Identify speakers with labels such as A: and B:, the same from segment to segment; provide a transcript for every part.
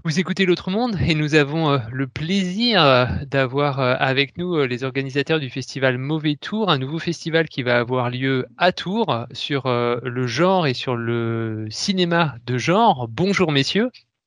A: Vous écoutez l'Autre Monde et nous avons le plaisir d'avoir avec nous les organisateurs du festival Mauvais Tour, un nouveau festival qui va avoir lieu à Tours sur le genre et sur le cinéma de genre. Bonjour messieurs.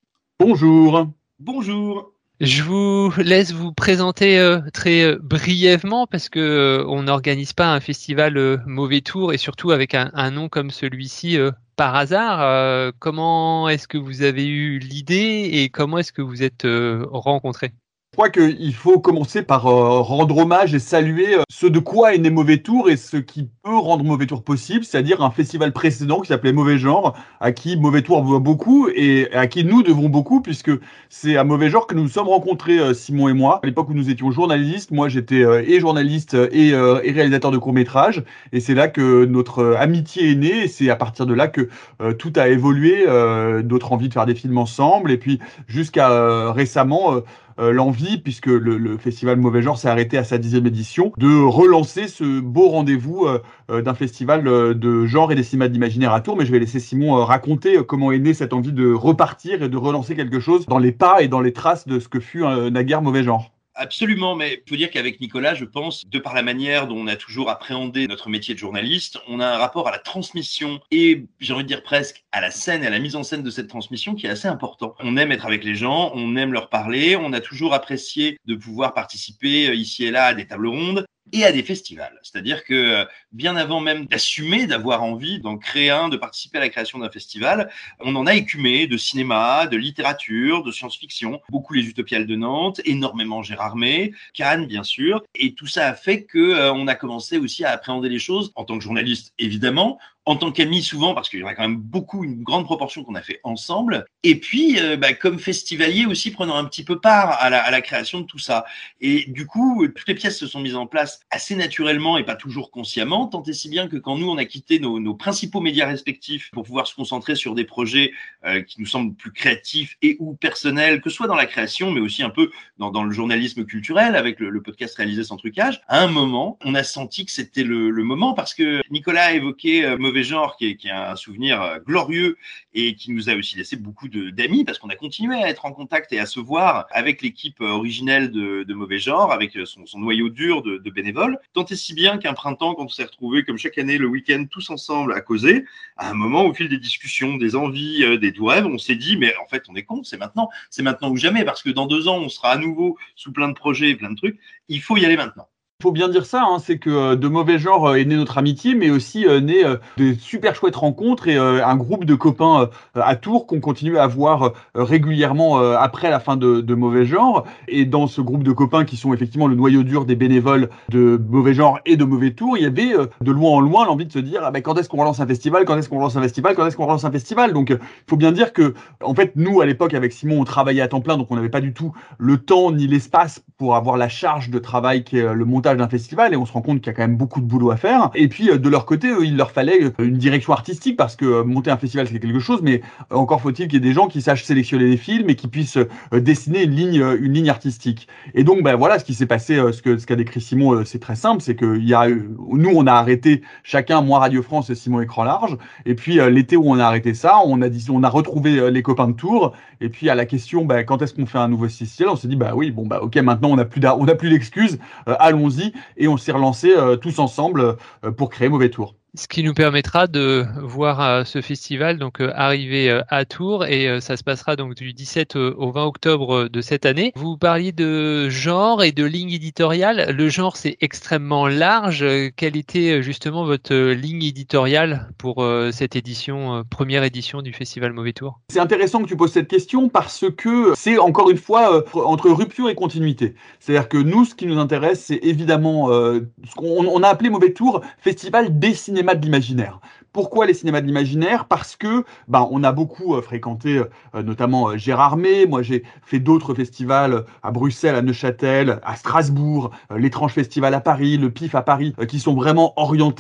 B: Bonjour.
C: Bonjour.
A: Je vous laisse vous présenter très brièvement parce que on n'organise pas un festival Mauvais Tour et surtout avec un nom comme celui-ci par hasard. Comment est-ce que vous avez eu l'idée et comment est-ce que vous êtes rencontrés?
B: Je crois qu'il faut commencer par rendre hommage et saluer ce de quoi est né Mauvais Tour et ce qui peut rendre Mauvais Tour possible, c'est-à-dire un festival précédent qui s'appelait Mauvais Genre, à qui Mauvais Tour doit beaucoup et à qui nous devons beaucoup, puisque c'est à Mauvais Genre que nous nous sommes rencontrés, Simon et moi, à l'époque où nous étions journalistes. Moi, j'étais et journaliste et réalisateur de courts-métrages, et c'est là que notre amitié est née, et c'est à partir de là que tout a évolué, notre envie de faire des films ensemble, et puis jusqu'à récemment l'envie, puisque le festival Mauvais Genre s'est arrêté à sa 10e édition, de relancer ce beau rendez-vous d'un festival de genre et des cinémas d'imaginaire à Tours. Mais je vais laisser Simon raconter comment est née cette envie de repartir et de relancer quelque chose dans les pas et dans les traces de ce que fut naguère Mauvais Genre.
C: Absolument, mais il faut dire qu'avec Nicolas, je pense, de par la manière dont on a toujours appréhendé notre métier de journaliste, on a un rapport à la transmission et, j'ai envie de dire presque, à la scène et à la mise en scène de cette transmission qui est assez important. On aime être avec les gens, on aime leur parler, on a toujours apprécié de pouvoir participer ici et là à des tables rondes et à des festivals. C'est-à-dire que bien avant même d'assumer, d'avoir envie d'en créer un, de participer à la création d'un festival, on en a écumé de cinéma, de littérature, de science-fiction, beaucoup les Utopiales de Nantes, énormément Gérard May, Cannes bien sûr, et tout ça a fait que on a commencé aussi à appréhender les choses en tant que journaliste évidemment, en tant qu'amis souvent, parce qu'il y en a quand même beaucoup, une grande proportion qu'on a fait ensemble, et puis comme festivalier aussi prenant un petit peu part à la création de tout ça. Et du coup, toutes les pièces se sont mises en place assez naturellement et pas toujours consciemment, tant et si bien que quand nous, on a quitté nos principaux médias respectifs pour pouvoir se concentrer sur des projets qui nous semblent plus créatifs et ou personnels, que ce soit dans la création, mais aussi un peu dans le journalisme culturel, avec le podcast réalisé sans trucage, à un moment, on a senti que c'était le moment, parce que Nicolas a évoqué Mauvais Genre, qui est un souvenir glorieux et qui nous a aussi laissé beaucoup d'amis, parce qu'on a continué à être en contact et à se voir avec l'équipe originelle de Mauvais Genre, avec son noyau dur de bénévoles, tant et si bien qu'un printemps, quand on s'est retrouvés comme chaque année le week-end tous ensemble à causer, à un moment, au fil des discussions, des envies, des rêves, on s'est dit mais en fait on est con, c'est maintenant ou jamais, parce que dans 2 ans on sera à nouveau sous plein de projets et plein de trucs, il faut y aller maintenant.
B: Il faut bien dire ça, hein, c'est que de Mauvais Genre est né notre amitié, mais aussi né des super chouettes rencontres et un groupe de copains à Tours qu'on continue à voir régulièrement après la fin de Mauvais Genre. Et dans ce groupe de copains qui sont effectivement le noyau dur des bénévoles de Mauvais Genre et de Mauvais Tour, il y avait de loin en loin l'envie de se dire ah ben, quand est-ce qu'on relance un festival, quand est-ce qu'on relance un festival, quand est-ce qu'on relance un festival. Donc il faut bien dire que en fait nous à l'époque avec Simon on travaillait à temps plein, donc on n'avait pas du tout le temps ni l'espace pour avoir la charge de travail qui est le montage d'un festival, et on se rend compte qu'il y a quand même beaucoup de boulot à faire. Et puis de leur côté, il leur fallait une direction artistique, parce que monter un festival c'est quelque chose, mais encore faut-il qu'il y ait des gens qui sachent sélectionner les films et qui puissent dessiner une ligne artistique. Et donc ben voilà, ce qui s'est passé, ce qu'a décrit Simon, c'est très simple, c'est que nous on a arrêté chacun, moi Radio France et Simon Écran Large, et puis l'été où on a arrêté ça, on a retrouvé les copains de Tours, et puis à la question ben, quand est-ce qu'on fait un nouveau festival, on s'est dit bah oui bon bah ok, maintenant on n'a plus d'excuses, allons-y, et on s'est relancé tous ensemble pour créer Mauvais Tour.
A: Ce qui nous permettra de voir ce festival donc arriver à Tours et ça se passera donc du 17 au 20 octobre de cette année. Vous parliez de genre et de ligne éditoriale. Le genre c'est extrêmement large. Quelle était justement votre ligne éditoriale pour cette édition, première édition du festival Mauvais Tour?
B: C'est intéressant que tu poses cette question parce que c'est encore une fois entre rupture et continuité. C'est-à-dire que nous, ce qui nous intéresse, c'est évidemment ce qu'on a appelé Mauvais Tour, festival des cinémas de l'imaginaire. Pourquoi les cinémas de l'imaginaire? Parce que on a beaucoup fréquenté notamment Gérard May. Moi, j'ai fait d'autres festivals à Bruxelles, à Neuchâtel, à Strasbourg, l'Étrange Festival à Paris, le PIF à Paris, qui sont vraiment orientés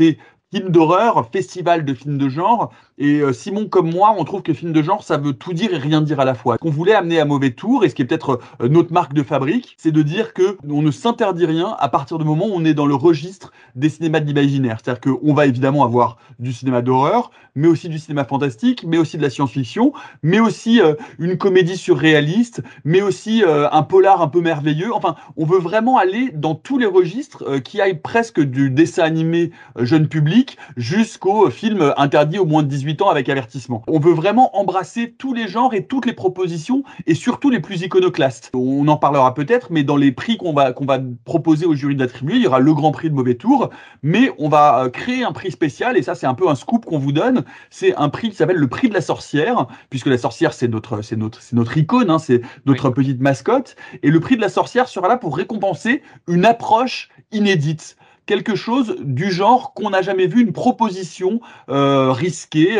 B: Film d'horreur, festival de films de genre. Et Simon, comme moi, on trouve que film de genre, ça veut tout dire et rien dire à la fois. Ce qu'on voulait amener à Mauvais Tour, et ce qui est peut-être notre marque de fabrique, c'est de dire que on ne s'interdit rien à partir du moment où on est dans le registre des cinémas de l'imaginaire. C'est-à-dire qu'on va évidemment avoir du cinéma d'horreur, mais aussi du cinéma fantastique, mais aussi de la science-fiction, mais aussi une comédie surréaliste, mais aussi un polar un peu merveilleux. Enfin, on veut vraiment aller dans tous les registres qui aillent presque du dessin animé jeune public jusqu'au film interdit aux moins de 18 ans avec avertissement. On veut vraiment embrasser tous les genres et toutes les propositions et surtout les plus iconoclastes. On en parlera peut-être, mais dans les prix qu'on va proposer au jury d'attribuer, il y aura le Grand Prix de Mauvais Tour, mais on va créer un prix spécial et ça c'est un peu un scoop qu'on vous donne. C'est un prix qui s'appelle le prix de la sorcière, puisque la sorcière c'est notre icône, hein, c'est notre petite mascotte. Et le prix de la sorcière sera là pour récompenser une approche inédite. Quelque chose du genre qu'on n'a jamais vu, une proposition risquée,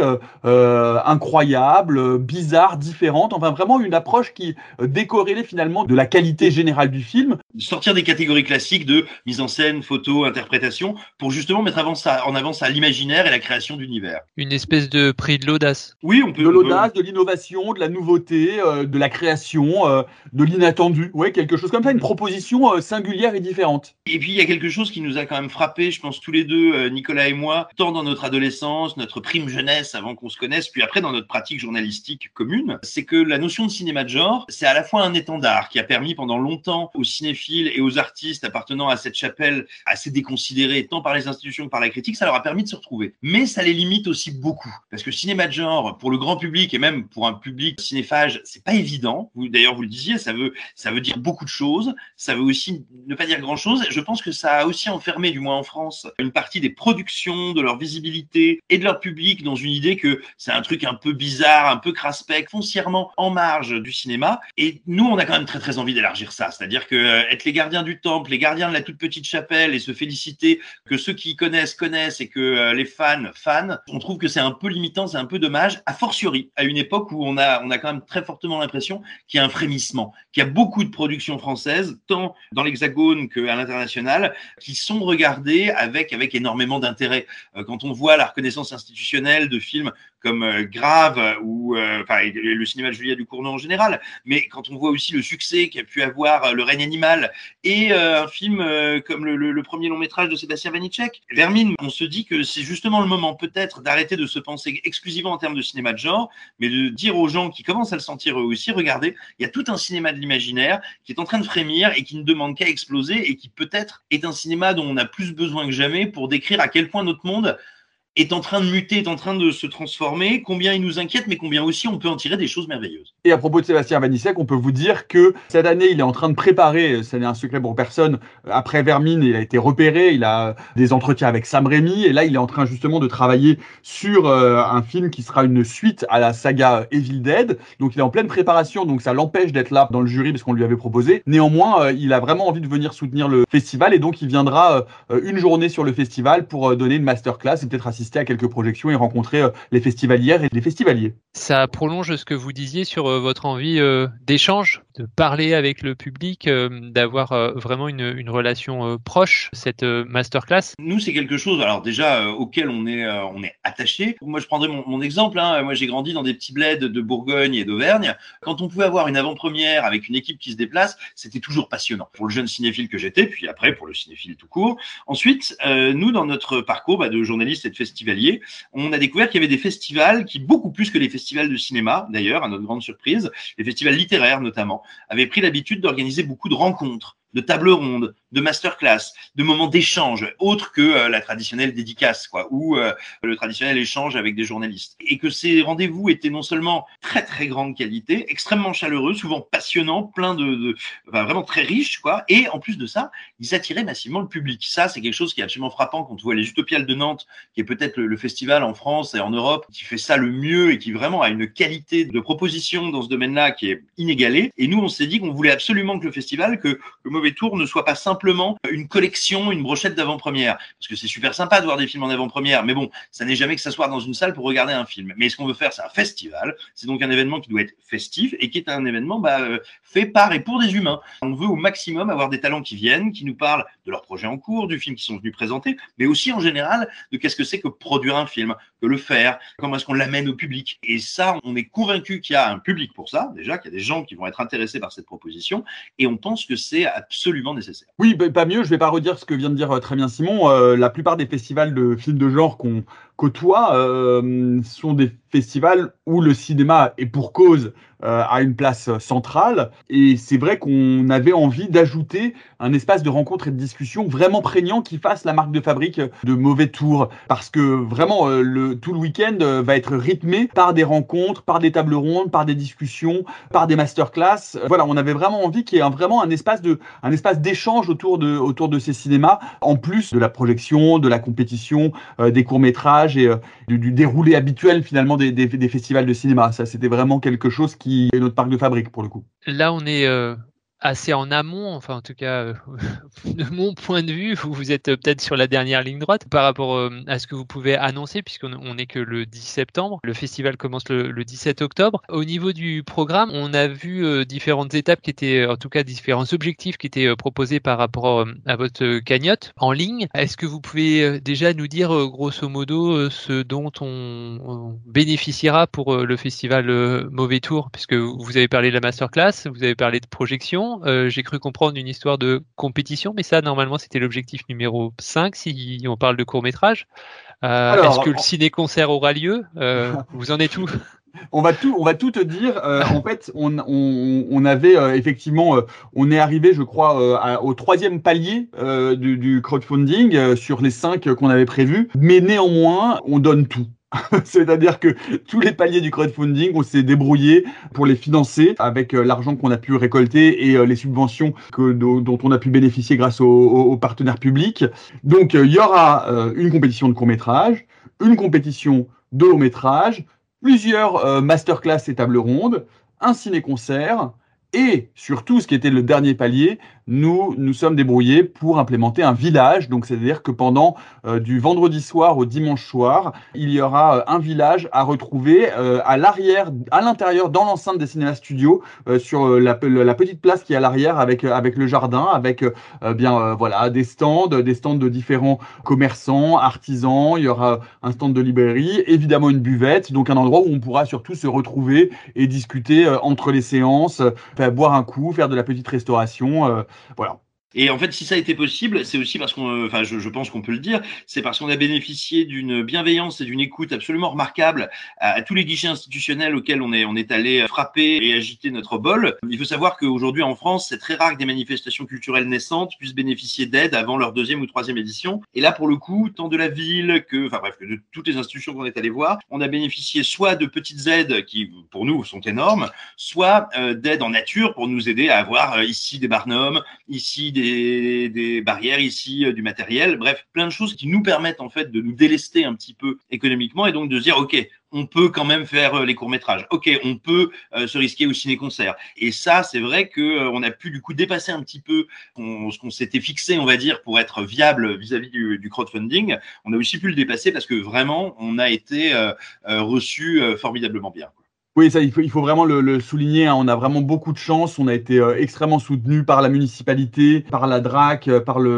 B: incroyable, bizarre, différente, enfin vraiment une approche qui décorrélait finalement de la qualité générale du film.
C: Sortir des catégories classiques de mise en scène, photo, interprétation, pour justement mettre en avant ça, l'imaginaire et la création d'univers.
A: Une espèce de prix de l'audace.
C: Oui, on peut.
B: De l'audace, de l'innovation, de la nouveauté, de la création, de l'inattendu. Ouais, quelque chose comme ça, une proposition singulière et différente.
C: Et puis il y a quelque chose qui nous a quand même frappé, je pense tous les deux, Nicolas et moi, tant dans notre adolescence, notre prime jeunesse avant qu'on se connaisse, puis après dans notre pratique journalistique commune, c'est que la notion de cinéma de genre, c'est à la fois un étendard qui a permis pendant longtemps aux cinéphiles et aux artistes appartenant à cette chapelle assez déconsidérée, tant par les institutions que par la critique, ça leur a permis de se retrouver. Mais ça les limite aussi beaucoup, parce que cinéma de genre, pour le grand public et même pour un public cinéphage, c'est pas évident. D'ailleurs, vous le disiez, ça veut dire beaucoup de choses, ça veut aussi ne pas dire grand-chose. Je pense que ça a aussi enfermé, du moins en France, une partie des productions, de leur visibilité et de leur public dans une idée que c'est un truc un peu bizarre, un peu craspec, foncièrement en marge du cinéma. Et nous, on a quand même très très envie d'élargir ça. C'est-à-dire que être les gardiens du temple, les gardiens de la toute petite chapelle et se féliciter que ceux qui connaissent et que les fans, on trouve que c'est un peu limitant, c'est un peu dommage, a fortiori à une époque où on a quand même très fortement l'impression qu'il y a un frémissement, qu'il y a beaucoup de productions françaises, tant dans l'Hexagone qu'à l'international, qui sont regardées avec énormément d'intérêt. Quand on voit la reconnaissance institutionnelle de films comme Grave ou le cinéma de Julia Ducournau en général, mais quand on voit aussi le succès qu'a pu avoir Le règne animal et un film comme le premier long métrage de Sébastien Vanitschek, Vermine, on se dit que c'est justement le moment peut-être d'arrêter de se penser exclusivement en termes de cinéma de genre, mais de dire aux gens qui commencent à le sentir eux aussi, regardez, il y a tout un cinéma de l'imaginaire qui est en train de frémir et qui ne demande qu'à exploser et qui peut-être est un cinéma dont on a plus besoin que jamais pour décrire à quel point notre monde est en train de muter, est en train de se transformer, combien il nous inquiète, mais combien aussi on peut en tirer des choses merveilleuses.
B: Et à propos de Sébastien Vanitschek, on peut vous dire que cette année, il est en train de préparer, ce n'est un secret pour personne, après Vermine, il a été repéré, il a des entretiens avec Sam Raimi, et là, il est en train justement de travailler sur un film qui sera une suite à la saga Evil Dead. Donc, il est en pleine préparation, donc ça l'empêche d'être là dans le jury parce qu'on lui avait proposé. Néanmoins, il a vraiment envie de venir soutenir le festival, et donc il viendra une journée sur le festival pour donner une masterclass et peut-être assister à quelques projections et rencontrer les festivalières et les festivaliers.
A: Ça prolonge ce que vous disiez sur votre envie d'échange, de parler avec le public, d'avoir vraiment une relation proche, cette masterclass.
C: Nous, c'est quelque chose, alors déjà, auquel on est attaché. Moi, je prendrais mon exemple. Moi, j'ai grandi dans des petits bleds de Bourgogne et d'Auvergne. Quand on pouvait avoir une avant-première avec une équipe qui se déplace, c'était toujours passionnant. Pour le jeune cinéphile que j'étais, puis après, pour le cinéphile tout court. Ensuite, nous, dans notre parcours de journaliste et de festivalier, on a découvert qu'il y avait des festivals qui, beaucoup plus que les festivals de cinéma, d'ailleurs, à notre grande surprise, les festivals littéraires notamment, avaient pris l'habitude d'organiser beaucoup de rencontres, de tables rondes, de masterclass, de moments d'échange, autres que la traditionnelle dédicace, ou le traditionnel échange avec des journalistes. Et que ces rendez-vous étaient non seulement très très grande qualité, extrêmement chaleureux, souvent passionnants, plein vraiment très riches, et en plus de ça, ils attiraient massivement le public. Ça, c'est quelque chose qui est absolument frappant quand on voit les Utopiales de Nantes, qui est peut-être le festival en France et en Europe qui fait ça le mieux et qui vraiment a une qualité de proposition dans ce domaine-là qui est inégalée. Et nous, on s'est dit qu'on voulait absolument que le festival, que Mauvais Mauvais Tour ne soit pas simplement une collection, une brochette d'avant-première. Parce que c'est super sympa de voir des films en avant-première, mais bon, ça n'est jamais que s'asseoir dans une salle pour regarder un film. Mais ce qu'on veut faire, c'est un festival. C'est donc un événement qui doit être festif et qui est un événement fait par et pour des humains. On veut au maximum avoir des talents qui viennent, qui nous parlent de leurs projets en cours, du film qu'ils sont venus présenter, mais aussi en général de qu'est-ce que c'est que produire un film, que le faire, comment est-ce qu'on l'amène au public. Et ça, on est convaincu qu'il y a un public pour ça, déjà, qu'il y a des gens qui vont être intéressés par cette proposition, et on pense que c'est absolument nécessaire.
B: Oui, pas mieux, je vais pas redire ce que vient de dire très bien Simon. La plupart des festivals de films de genre qu'on côtoie sont des festivals où le cinéma est pour cause a une place centrale. Et c'est vrai qu'on avait envie d'ajouter un espace de rencontre et de discussion vraiment prégnant qui fasse la marque de fabrique de Mauvais Tour. Parce que vraiment, tout le week-end va être rythmé par des rencontres, par des tables rondes, par des discussions, par des masterclass. Voilà, on avait vraiment envie qu'il y ait vraiment un espace d'échange autour de ces cinémas, en plus de la projection, de la compétition, des courts-métrages et du déroulé habituel finalement des festivals de cinéma. Ça, c'était vraiment quelque chose qui est notre marque de fabrique pour le coup.
A: Là, on est assez en amont, enfin en tout cas de mon point de vue, vous êtes peut-être sur la dernière ligne droite par rapport à ce que vous pouvez annoncer, puisqu'on n'est que le 10 septembre. Le festival commence le 17 octobre. Au niveau du programme, on a vu différentes étapes qui étaient, en tout cas différents objectifs qui étaient proposés par rapport à votre cagnotte en ligne. Est-ce que vous pouvez déjà nous dire grosso modo ce dont on bénéficiera pour le festival Mauvais Tour, puisque vous avez parlé de la masterclass, vous avez parlé de projection. J'ai cru comprendre une histoire de compétition, mais ça, normalement, c'était l'objectif numéro 5, si on parle de court-métrage. Est-ce que le ciné-concert aura lieu Vous en êtes où?
B: On va tout te dire. En fait, on avait effectivement, on est arrivé, je crois, au 3e palier du crowdfunding sur les 5 qu'on avait prévus. Mais néanmoins, on donne tout. C'est-à-dire que tous les paliers du crowdfunding, on s'est débrouillé pour les financer avec l'argent qu'on a pu récolter et les subventions dont on a pu bénéficier grâce aux partenaires publics. Donc, il y aura une compétition de court-métrage, une compétition de long-métrage, plusieurs masterclass et tables rondes, un ciné-concert et surtout, ce qui était le dernier palier, nous sommes débrouillés pour implémenter un village. Donc, c'est-à-dire que pendant du vendredi soir au dimanche soir, il y aura un village à retrouver à l'arrière, à l'intérieur, dans l'enceinte des cinémas studios, sur la petite place qui est à l'arrière avec le jardin, avec voilà des stands de différents commerçants, artisans. Il y aura un stand de librairie, évidemment une buvette, donc un endroit où on pourra surtout se retrouver et discuter entre les séances, boire un coup, faire de la petite restauration. Voilà.
C: Et en fait, si ça a été possible, c'est aussi parce je pense qu'on peut le dire, c'est parce qu'on a bénéficié d'une bienveillance et d'une écoute absolument remarquable à tous les guichets institutionnels auxquels on est allé frapper et agiter notre bol. Il faut savoir qu'aujourd'hui en France, c'est très rare que des manifestations culturelles naissantes puissent bénéficier d'aide avant leur 2e ou 3e édition. Et là, pour le coup, tant de la ville que de toutes les institutions qu'on est allé voir, on a bénéficié soit de petites aides qui, pour nous, sont énormes, soit d'aides en nature pour nous aider à avoir ici des barnums, ici des barrières, ici du matériel, bref, plein de choses qui nous permettent en fait de nous délester un petit peu économiquement et donc de se dire ok, on peut quand même faire les courts-métrages, ok, on peut se risquer au ciné-concert. Et ça, c'est vrai que on a pu du coup dépasser un petit peu ce qu'on s'était fixé, on va dire, pour être viable vis-à-vis du crowdfunding. On a aussi pu le dépasser parce que vraiment, on a été reçu formidablement bien.
B: Oui, ça, il faut vraiment le souligner. Hein. On a vraiment beaucoup de chance. On a été extrêmement soutenu par la municipalité, par la DRAC,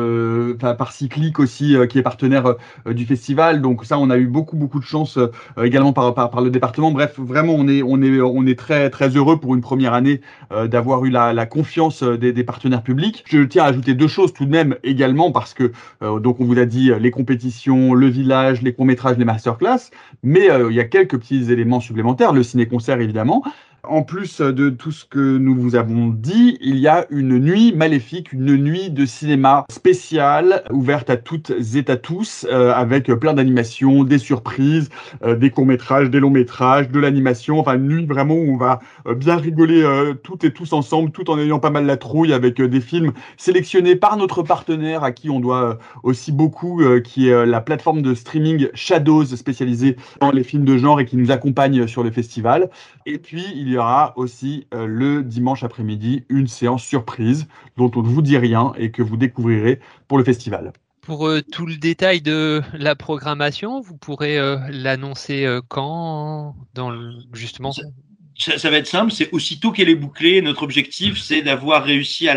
B: par Cyclic aussi, qui est partenaire du festival. Donc ça, on a eu beaucoup de chance également par le département. Bref, vraiment, on est très très heureux pour une première année d'avoir eu la confiance des partenaires publics. Je tiens à ajouter 2 choses tout de même également parce que donc on vous a dit les compétitions, le village, les courts-métrages, les masterclass, mais il y a quelques petits éléments supplémentaires. Le ciné-concert évidemment. En plus de tout ce que nous vous avons dit, il y a une nuit maléfique, une nuit de cinéma spéciale, ouverte à toutes et à tous, avec plein d'animations, des surprises, des courts-métrages, des longs-métrages, de l'animation, enfin une nuit vraiment où on va bien rigoler toutes et tous ensemble, tout en ayant pas mal la trouille avec des films sélectionnés par notre partenaire à qui on doit aussi beaucoup, qui est la plateforme de streaming Shadows, spécialisée dans les films de genre et qui nous accompagne sur le festival. Et puis, il qu'il y aura aussi le dimanche après-midi une séance surprise dont on ne vous dit rien et que vous découvrirez pour le festival.
A: Pour tout le détail de la programmation, vous pourrez l'annoncer quand justement
C: Ça va être simple, c'est aussitôt qu'elle est bouclée, notre objectif, c'est d'avoir réussi à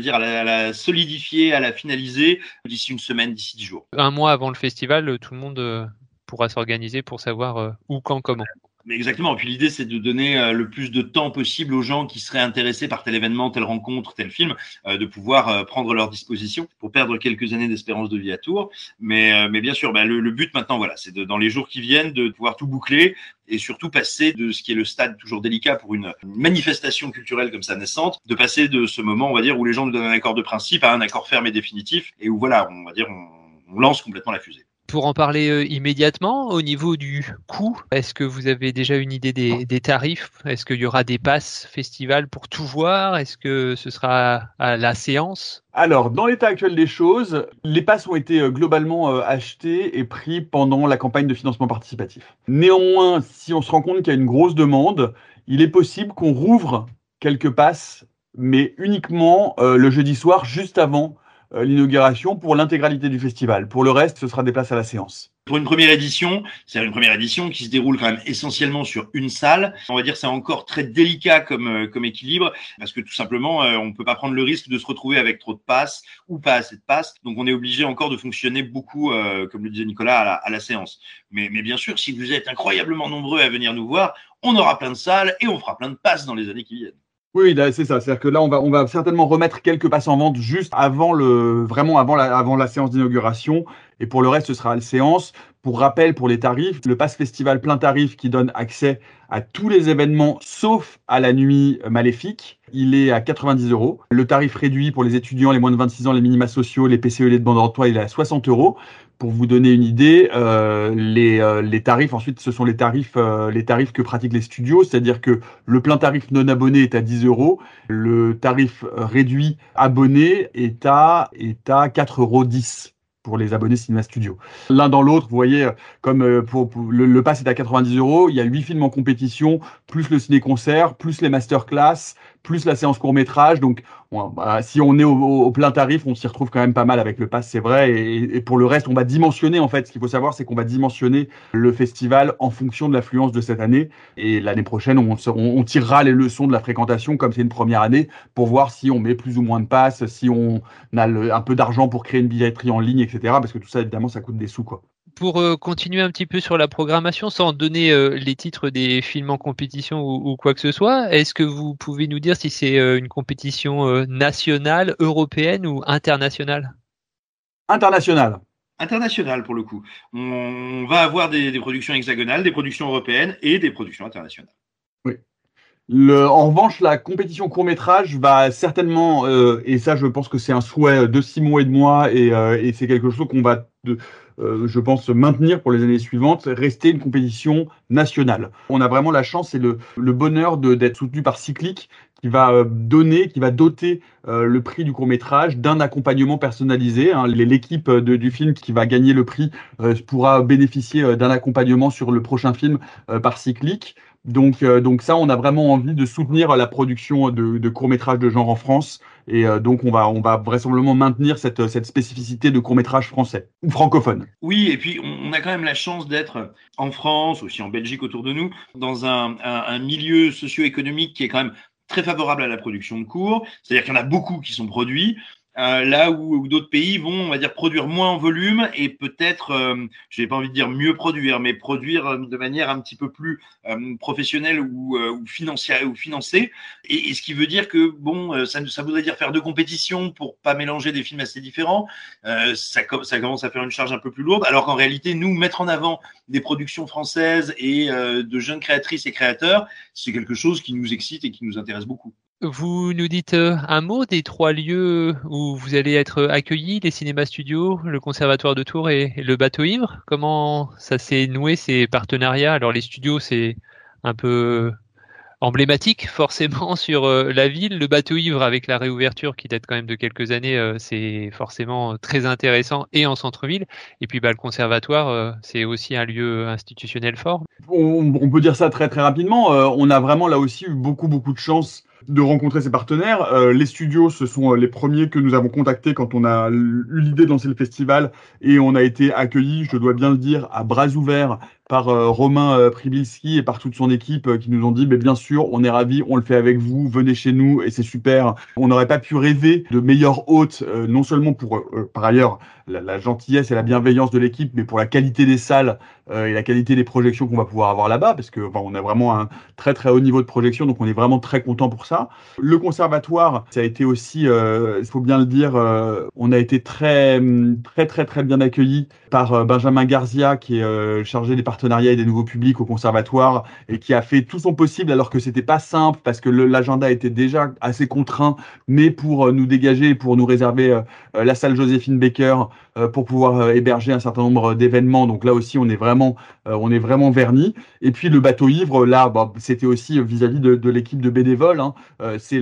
C: la solidifier, à la finaliser d'ici une semaine, d'ici 10 jours.
A: un mois avant le festival, tout le monde pourra s'organiser pour savoir où, quand, comment.
C: Mais exactement. Et puis l'idée, c'est de donner le plus de temps possible aux gens qui seraient intéressés par tel événement, telle rencontre, tel film, de pouvoir prendre leur disposition pour perdre quelques années d'espérance de vie à Tours. Mais bien sûr, le but maintenant, voilà, c'est dans les jours qui viennent de pouvoir tout boucler et surtout passer de ce qui est le stade toujours délicat pour une manifestation culturelle comme ça naissante, de passer de ce moment, on va dire, où les gens nous donnent un accord de principe à un accord ferme et définitif et où voilà, on va dire, on lance complètement la fusée.
A: Pour en parler immédiatement, au niveau du coût, est-ce que vous avez déjà une idée des tarifs? Est-ce qu'il y aura des passes festival pour tout voir? Est-ce que ce sera à la séance?
B: Alors, dans l'état actuel des choses, les passes ont été globalement achetées et pris pendant la campagne de financement participatif. Néanmoins, si on se rend compte qu'il y a une grosse demande, il est possible qu'on rouvre quelques passes, mais uniquement le jeudi soir, juste avant l'inauguration, pour l'intégralité du festival. Pour le reste, ce sera des places à la séance.
C: Pour une première édition, c'est une première édition qui se déroule quand même essentiellement sur une salle. On va dire que c'est encore très délicat comme équilibre parce que tout simplement, on peut pas prendre le risque de se retrouver avec trop de passes ou pas assez de passes. Donc, on est obligé encore de fonctionner beaucoup, comme le disait Nicolas, à la séance. Mais bien sûr, si vous êtes incroyablement nombreux à venir nous voir, on aura plein de salles et on fera plein de passes dans les années qui viennent.
B: Oui, c'est ça. C'est-à-dire que là, on va certainement remettre quelques passes en vente juste avant avant la séance d'inauguration. Et pour le reste, ce sera la séance. Pour rappel, pour les tarifs, le pass festival plein tarif qui donne accès à tous les événements sauf à la nuit maléfique, il est à 90 €. Le tarif réduit pour les étudiants, les moins de 26 ans, les minima sociaux, les PCE, les demandeurs d'emploi, il est à 60 €. Pour vous donner une idée, les tarifs, ensuite, ce sont les tarifs que pratiquent les studios, c'est-à-dire que le plein tarif non abonné est à 10 €, le tarif réduit abonné est à 4,10 € pour les abonnés Cinéma Studio. L'un dans l'autre, vous voyez, comme pour le pass est à 90 €, il y a 8 films en compétition, plus le ciné-concert, plus les masterclass, plus la séance court-métrage. Donc, si on est au plein tarif, on s'y retrouve quand même pas mal avec le pass, c'est vrai. Et pour le reste, on va dimensionner, en fait. Ce qu'il faut savoir, c'est qu'on va dimensionner le festival en fonction de l'affluence de cette année. Et l'année prochaine, on tirera les leçons de la fréquentation, comme c'est une première année, pour voir si on met plus ou moins de passes, si on a un peu d'argent pour créer une billetterie en ligne, etc. Parce que tout ça, évidemment, ça coûte des sous, quoi.
A: Pour continuer un petit peu sur la programmation, sans donner les titres des films en compétition ou quoi que ce soit, est-ce que vous pouvez nous dire si c'est une compétition nationale, européenne ou internationale?
B: International.
C: International pour le coup. On va avoir des productions hexagonales, des productions européennes et des productions internationales.
B: Oui. En revanche, la compétition court-métrage va certainement, et ça je pense que c'est un souhait de Simon et de moi, et c'est quelque chose qu'on va, je pense, maintenir pour les années suivantes, rester une compétition nationale. On a vraiment la chance et le bonheur d'être soutenu par Cyclic, qui va doter le prix du court-métrage d'un accompagnement personnalisé. L'équipe du film qui va gagner le prix pourra bénéficier d'un accompagnement sur le prochain film par Cyclic. Donc ça, on a vraiment envie de soutenir la production de courts-métrages de genre en France. Et donc, on va vraisemblablement maintenir cette spécificité de court-métrage français ou francophone.
C: Oui, et puis on a quand même la chance d'être en France, aussi en Belgique autour de nous, dans un milieu socio-économique qui est quand même très favorable à la production de courts. C'est-à-dire qu'il y en a beaucoup qui sont produits. Là où d'autres pays vont, on va dire, produire moins en volume et peut-être, j'ai pas envie de dire mieux produire, mais produire de manière un petit peu plus professionnelle ou financée. Et ce qui veut dire que bon, ça voudrait dire faire deux compétitions pour pas mélanger des films assez différents. Ça commence à faire une charge un peu plus lourde. Alors qu'en réalité, nous mettre en avant des productions françaises et de jeunes créatrices et créateurs, c'est quelque chose qui nous excite et qui nous intéresse beaucoup.
A: Vous nous dites un mot des 3 lieux où vous allez être accueillis, les cinémas studios, le Conservatoire de Tours et le Bateau Ivre. Comment ça s'est noué ces partenariats? Alors les studios, c'est un peu emblématique forcément sur la ville. Le bateau ivre avec la réouverture qui date quand même de quelques années, c'est forcément très intéressant et en centre-ville. Et puis le conservatoire, c'est aussi un lieu institutionnel fort.
B: On peut dire ça très très rapidement. On a vraiment là aussi eu beaucoup de chance de rencontrer ces partenaires. Les studios, ce sont les premiers que nous avons contactés quand on a eu l'idée de lancer le festival, et on a été accueillis, je dois bien le dire, à bras ouverts par Romain Pribilski et par toute son équipe qui nous ont dit, mais bien sûr, on est ravis, on le fait avec vous, venez chez nous et c'est super. On n'aurait pas pu rêver de meilleurs hôtes, non seulement pour, par ailleurs, la gentillesse et la bienveillance de l'équipe, mais pour la qualité des salles et la qualité des projections qu'on va pouvoir avoir là-bas, parce que on a vraiment un très très haut niveau de projection, donc on est vraiment très content pour ça. Le conservatoire, ça a été aussi, il faut bien le dire, on a été très bien accueillis par Benjamin Garzia, qui est chargé des partenariats et des nouveaux publics au conservatoire, et qui a fait tout son possible, alors que c'était pas simple, parce que l'agenda était déjà assez contraint, mais pour nous dégager et pour nous réserver la salle Joséphine Baker, pour pouvoir héberger un certain nombre d'événements. Donc là aussi, on est vraiment vernis. Et puis le bateau ivre, là, c'était aussi vis-à-vis de l'équipe de bénévoles. Hein. C'est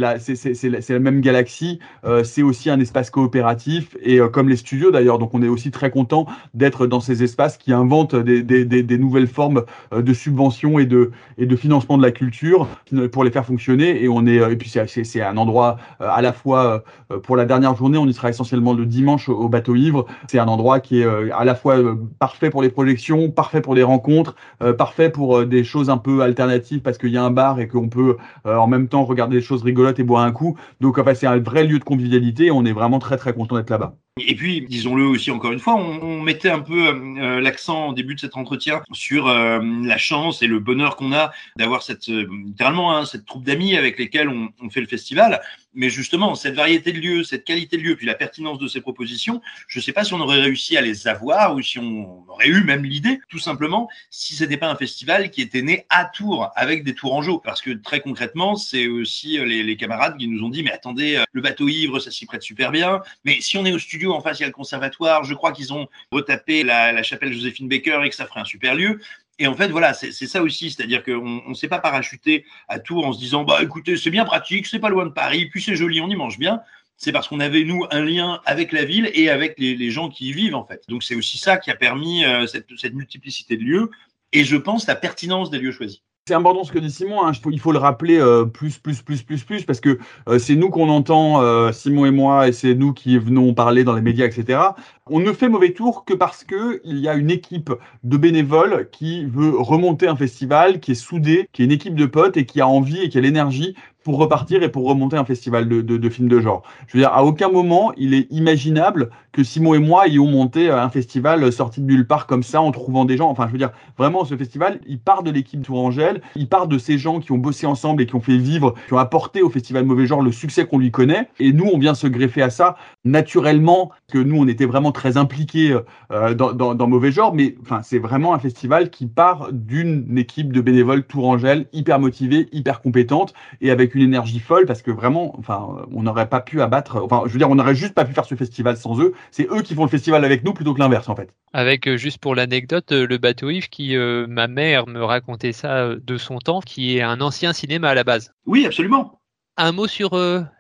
B: la même galaxie. C'est aussi un espace coopératif, et comme les studios d'ailleurs. Donc on est aussi très content d'être dans ces espaces qui inventent des nouvelles formes de subventions et de financement de la culture pour les faire fonctionner. Et puis c'est un endroit à la fois pour la dernière journée, on y sera essentiellement le dimanche au bateau ivre. C'est un endroit qui est à la fois parfait pour les projections, parfait pour les rencontres, parfait pour des choses un peu alternatives, parce qu'il y a un bar et qu'on peut en même temps regarder des choses rigolotes et boire un coup. Donc enfin, c'est un vrai lieu de convivialité, et on est vraiment très très content d'être là-bas.
C: Et puis, disons-le aussi encore une fois, on mettait un peu l'accent au début de cet entretien sur la chance et le bonheur qu'on a d'avoir littéralement cette troupe d'amis avec lesquels on fait le festival. Mais justement, cette variété de lieux, cette qualité de lieux, puis la pertinence de ces propositions, je ne sais pas si on aurait réussi à les avoir, ou si on aurait eu même l'idée, tout simplement, si c'était pas un festival qui était né à Tours, avec des Tourangeaux. Parce que très concrètement, c'est aussi les camarades qui nous ont dit, mais attendez, le bateau ivre, ça s'y prête super bien. Mais si on est au studio, en face, il y a le conservatoire, je crois qu'ils ont retapé la chapelle Joséphine Baker et que ça ferait un super lieu. Et en fait, voilà, c'est ça aussi, c'est-à-dire qu'on ne s'est pas parachuté à Tours en se disant, écoutez, c'est bien pratique, c'est pas loin de Paris, puis c'est joli, on y mange bien. C'est parce qu'on avait, nous, un lien avec la ville et avec les gens qui y vivent, en fait. Donc, c'est aussi ça qui a permis cette multiplicité de lieux, et je pense la pertinence des lieux choisis.
B: C'est important ce que dit Simon, hein. Il faut le rappeler plus, parce que c'est nous qu'on entend, Simon et moi, et c'est nous qui venons parler dans les médias, etc. On ne fait mauvais tour que parce que il y a une équipe de bénévoles qui veut remonter un festival, qui est soudée, qui est une équipe de potes et qui a envie et qui a l'énergie pour repartir et pour remonter un festival de films de genre. Je veux dire, à aucun moment, il est imaginable que Simon et moi ayons monté un festival sorti de nulle part comme ça, en trouvant des gens. Enfin, je veux dire, vraiment, ce festival, il part de l'équipe Tourangelle, il part de ces gens qui ont bossé ensemble et qui ont fait vivre, qui ont apporté au festival Mauvais Genre le succès qu'on lui connaît. Et nous, on vient se greffer à ça naturellement, parce que nous, on était vraiment très impliqués dans Mauvais Genre. Mais enfin, c'est vraiment un festival qui part d'une équipe de bénévoles Tourangelle hyper motivée, hyper compétente, et avec une énergie folle, parce que vraiment, enfin, on n'aurait pas pu abattre, enfin, je veux dire, on n'aurait juste pas pu faire ce festival sans eux. C'est eux qui font le festival avec nous plutôt que l'inverse, en fait.
A: Avec, juste pour l'anecdote, le bateau ivre qui, ma mère me racontait ça de son temps, qui est un ancien cinéma à la base.
C: Oui, absolument.
A: Un mot sur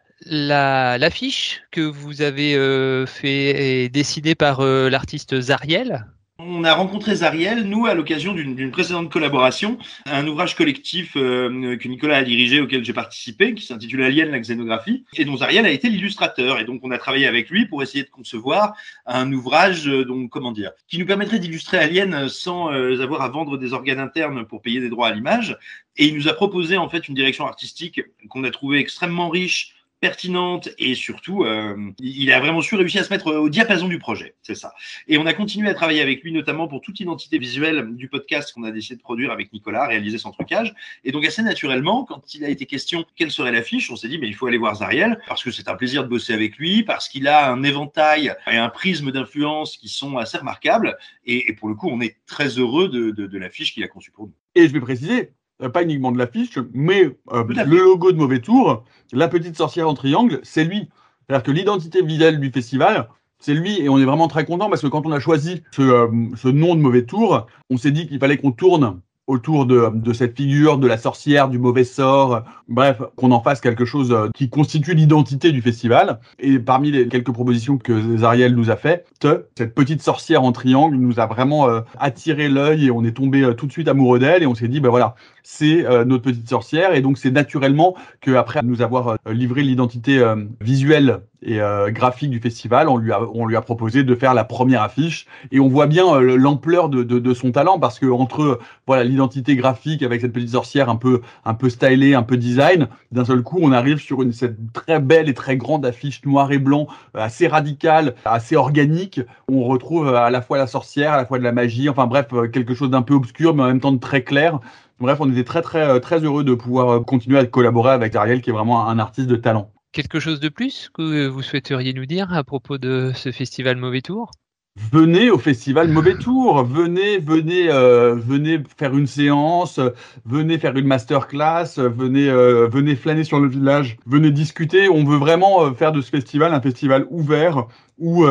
A: l'affiche que vous avez fait et dessinée par l'artiste Zariel.
C: On a rencontré Zariel, nous, à l'occasion d'une précédente collaboration, un ouvrage collectif que Nicolas a dirigé, auquel j'ai participé, qui s'intitule Alien, la xénographie, et dont Zariel a été l'illustrateur. Et donc, on a travaillé avec lui pour essayer de concevoir un ouvrage, qui nous permettrait d'illustrer Alien sans avoir à vendre des organes internes pour payer des droits à l'image. Et il nous a proposé, en fait, une direction artistique qu'on a trouvée extrêmement riche, pertinente, et surtout, il a vraiment su réussir à se mettre au diapason du projet, c'est ça. Et on a continué à travailler avec lui, notamment pour toute l'identité visuelle du podcast qu'on a décidé de produire avec Nicolas, réalisé sans trucage. Et donc, assez naturellement, quand il a été question quelle serait l'affiche, on s'est dit, mais il faut aller voir Zariel, parce que c'est un plaisir de bosser avec lui, parce qu'il a un éventail et un prisme d'influence qui sont assez remarquables. Et pour le coup, on est très heureux de l'affiche qu'il a conçue pour nous.
B: Et je vais préciser, pas uniquement de l'affiche, mais le logo de Mauvais Tour, la petite sorcière en triangle, c'est lui. C'est-à-dire que l'identité visuelle du festival, c'est lui, et on est vraiment très content, parce que quand on a choisi ce nom de Mauvais Tour, on s'est dit qu'il fallait qu'on tourne autour de cette figure de la sorcière, du mauvais sort, bref, qu'on en fasse quelque chose qui constitue l'identité du festival. Et parmi les quelques propositions que Zariel nous a faites, cette petite sorcière en triangle nous a vraiment attiré l'œil et on est tombé tout de suite amoureux d'elle et on s'est dit, ben voilà, c'est notre petite sorcière. Et donc c'est naturellement qu'après nous avoir livré l'identité visuelle et graphique du festival, on lui a proposé de faire la première affiche et on voit bien l'ampleur de son talent parce que entre voilà l'identité graphique avec cette petite sorcière un peu stylée, un peu design, d'un seul coup on arrive sur cette très belle et très grande affiche noir et blanc assez radicale, assez organique. On retrouve à la fois la sorcière, à la fois de la magie, enfin bref quelque chose d'un peu obscur mais en même temps de très clair. Bref, on était très heureux de pouvoir continuer à collaborer avec Ariel qui est vraiment un artiste de talent.
A: Quelque chose de plus que vous souhaiteriez nous dire à propos de ce festival Mauvais Tour?
B: Venez au festival Mauvais Tour, venez faire une séance, venez faire une masterclass, venez flâner sur le village, venez discuter. On veut vraiment faire de ce festival un festival ouvert où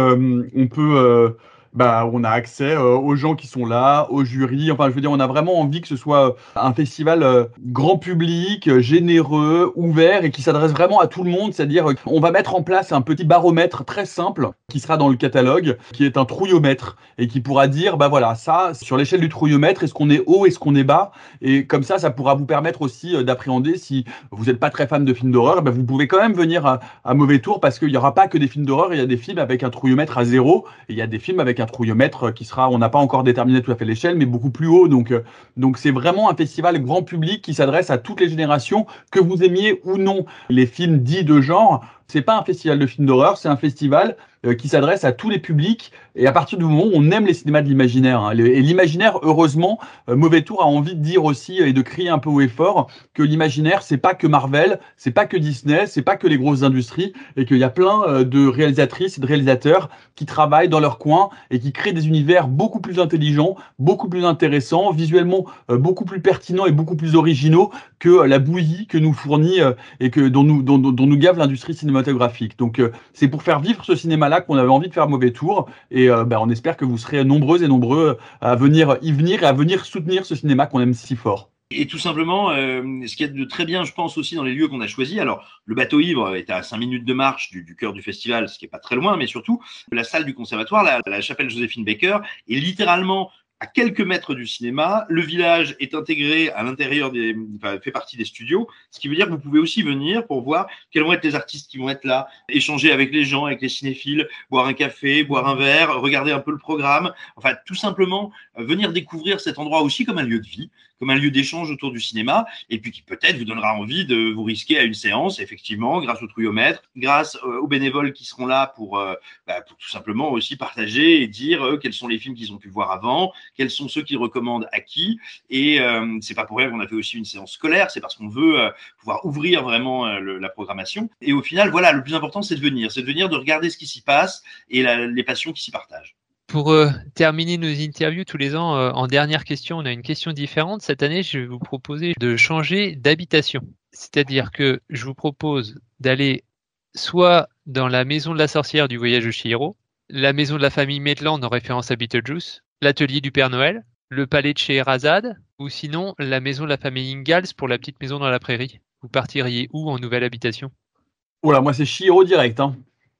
B: on a accès aux gens qui sont là, aux jurys. Enfin, je veux dire, on a vraiment envie que ce soit un festival grand public, généreux, ouvert et qui s'adresse vraiment à tout le monde. C'est-à-dire, on va mettre en place un petit baromètre très simple qui sera dans le catalogue, qui est un trouillomètre et qui pourra dire, bah voilà, ça, sur l'échelle du trouillomètre, est-ce qu'on est haut, est-ce qu'on est bas? Et comme ça pourra vous permettre aussi d'appréhender si vous n'êtes pas très fan de films d'horreur, vous pouvez quand même venir à Mauvais Tour parce qu'il n'y aura pas que des films d'horreur, il y a des films avec un trouillomètre à 0 et il y a des films avec un trouillomètre qui sera, on n'a pas encore déterminé tout à fait l'échelle, mais beaucoup plus haut. Donc c'est vraiment un festival grand public qui s'adresse à toutes les générations, que vous aimiez ou non les films dits de genre. C'est pas un festival de films d'horreur, c'est un festival qui s'adresse à tous les publics et à partir du moment où on aime les cinémas de l'imaginaire. Hein. Et l'imaginaire, heureusement, Mauvais Tour a envie de dire aussi et de crier un peu haut et fort que l'imaginaire, c'est pas que Marvel, c'est pas que Disney, c'est pas que les grosses industries et qu'il y a plein de réalisatrices et de réalisateurs qui travaillent dans leur coin et qui créent des univers beaucoup plus intelligents, beaucoup plus intéressants, visuellement beaucoup plus pertinents et beaucoup plus originaux que la bouillie que nous fournit et dont nous gave l'industrie cinématographique. Donc c'est pour faire vivre ce cinéma-là qu'on avait envie de faire Mauvais Tour et on espère que vous serez nombreuses et nombreux à venir y venir et à venir soutenir ce cinéma qu'on aime si fort.
C: Et tout simplement, ce qu'il y a de très bien, je pense, aussi dans les lieux qu'on a choisis. Alors, le bateau ivre est à 5 minutes de marche du cœur du festival, ce qui est pas très loin, mais surtout, la salle du conservatoire, la chapelle Joséphine Baker, est littéralement à quelques mètres du cinéma. Le village est intégré à l'intérieur fait partie des studios, ce qui veut dire que vous pouvez aussi venir pour voir quels vont être les artistes qui vont être là, échanger avec les gens, avec les cinéphiles, boire un café, boire un verre, regarder un peu le programme. Enfin, tout simplement, venir découvrir cet endroit aussi comme un lieu de vie, comme un lieu d'échange autour du cinéma, et puis qui peut-être vous donnera envie de vous risquer à une séance, effectivement, grâce au trouillomètre, grâce aux bénévoles qui seront là pour tout simplement aussi partager et dire quels sont les films qu'ils ont pu voir avant, quels sont ceux qu'ils recommandent à qui. Et c'est pas pour rien qu'on a fait aussi une séance scolaire, c'est parce qu'on veut pouvoir ouvrir vraiment la programmation. Et au final, voilà, le plus important, c'est de venir, de regarder ce qui s'y passe et les passions qui s'y partagent.
A: Pour terminer nos interviews tous les ans, en dernière question, on a une question différente. Cette année, je vais vous proposer de changer d'habitation. C'est-à-dire que je vous propose d'aller soit dans la maison de la sorcière du voyage de Chihiro, la maison de la famille Maitland en référence à Beetlejuice, l'atelier du Père Noël, le palais de Scheherazade, ou sinon la maison de la famille Ingalls pour la petite maison dans la prairie. Vous partiriez où en nouvelle habitation?
B: Voilà, moi c'est Chihiro direct. Hein.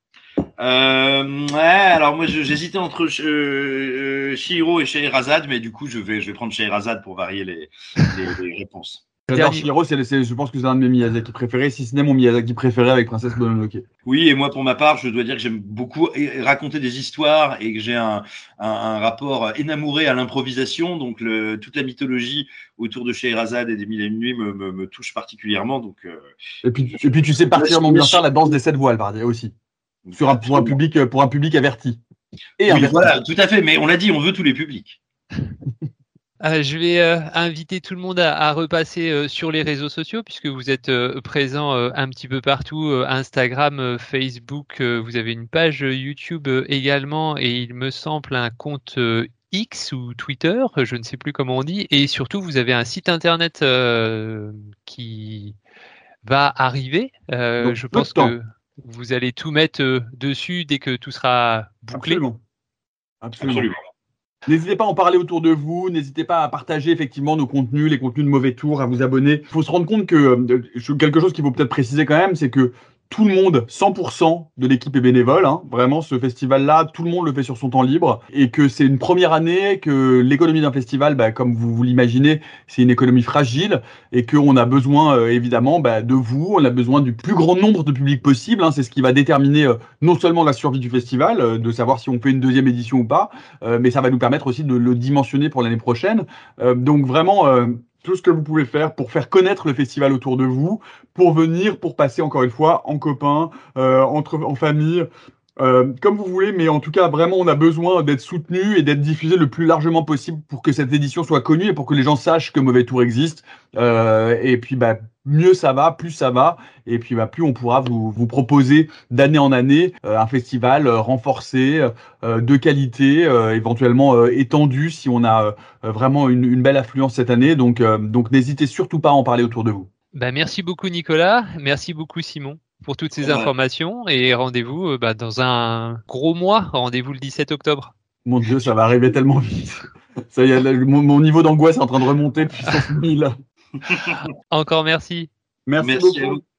C: Alors moi j'hésitais entre Chihiro et Scheherazade, mais du coup je vais prendre Scheherazade pour varier les réponses.
B: J'adore Chihiro, je pense que c'est un de mes Miyazaki préférés, si ce n'est mon Miyazaki préféré avec Princesse Mononoke.
C: Oui, et moi pour ma part, je dois dire que j'aime beaucoup raconter des histoires et que j'ai un rapport énamouré à l'improvisation, donc toute la mythologie autour de Scheherazade et des Mille et une Nuits me touche particulièrement. Donc,
B: et puis tu sais particulièrement bien faire la danse des 7 voiles, pardon, aussi. Pour un public averti.
C: Et oui, voilà, tout à fait, mais on l'a dit, on veut tous les publics.
A: Je vais inviter tout le monde à repasser sur les réseaux sociaux puisque vous êtes présents un petit peu partout, Instagram, Facebook, vous avez une page YouTube également et il me semble un compte X ou Twitter, je ne sais plus comment on dit, et surtout vous avez un site internet qui va arriver. Je pense que vous allez tout mettre dessus dès que tout sera bouclé.
B: Absolument. N'hésitez pas à en parler autour de vous, n'hésitez pas à partager effectivement nos contenus, les contenus de Mauvais Tour, à vous abonner. Il faut se rendre compte que quelque chose qu'il faut peut-être préciser quand même, c'est que tout le monde, 100% de l'équipe est bénévole. Hein. Vraiment, ce festival-là, tout le monde le fait sur son temps libre. Et que c'est une première année, que l'économie d'un festival, comme vous l'imaginez, c'est une économie fragile. Et qu'on a besoin, évidemment, de vous. On a besoin du plus grand nombre de public possible. Hein. C'est ce qui va déterminer non seulement la survie du festival, de savoir si on fait une deuxième édition ou pas, mais ça va nous permettre aussi de le dimensionner pour l'année prochaine. Donc vraiment, tout ce que vous pouvez faire pour faire connaître le festival autour de vous, pour venir, pour passer encore une fois en copains, en famille, comme vous voulez, mais en tout cas, vraiment, on a besoin d'être soutenu et d'être diffusé le plus largement possible pour que cette édition soit connue et pour que les gens sachent que Mauvais Tour existe. Et puis, mieux ça va, plus ça va, et puis plus on pourra vous proposer d'année en année un festival renforcé, de qualité, éventuellement étendu si on a vraiment une belle affluence cette année. Donc n'hésitez surtout pas à en parler autour de vous.
A: Merci beaucoup Nicolas, merci beaucoup Simon pour toutes ces informations et rendez-vous dans un gros mois, rendez-vous le 17 octobre.
B: Mon Dieu, ça va arriver tellement vite. Ça y est, mon niveau d'angoisse est en train de remonter de puissance 1000.
A: Encore merci.
B: Merci beaucoup.